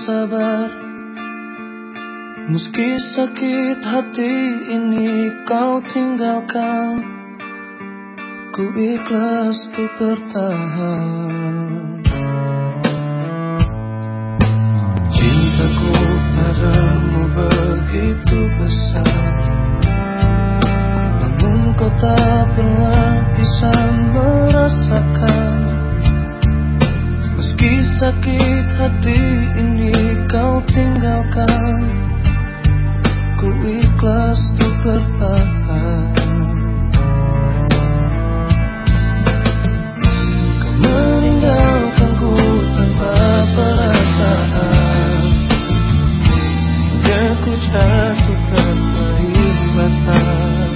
sabar, meski sakit hati ini kau tinggalkan. Ku ikhlas untuk bertahan. Cintaku padamu begitu besar, namun kau tak pernah bisa merasakan. Meski sakit hati ini kau tinggalkan, ku ikhlas untuk bertahan. Kau meninggalkanku tanpa perasaan, hingga ku jatuh tanpa ingatan.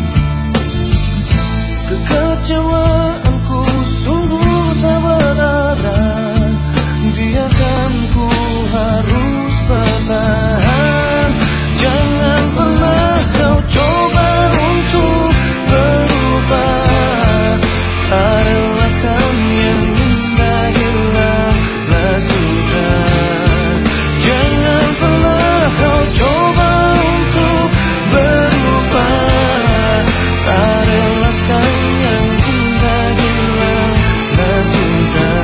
Kekecewaanku sungguh tak berarah, biarkan ku harus bertahan. Jangan pernah kau coba untuk berubah, relakan yang indah hilanglah sudah. Jangan pernah kau coba untuk berubah, relakan yang indah hilanglah sudah.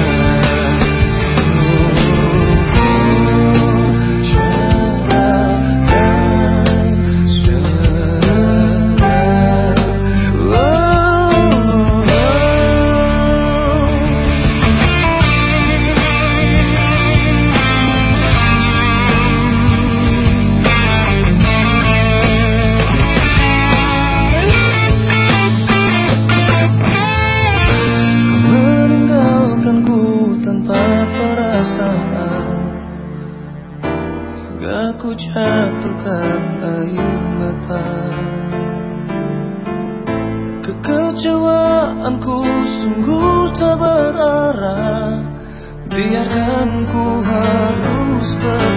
Aku jatuhkan air mata. Kekecewaanku sungguh tak berarah, biarkan ku harus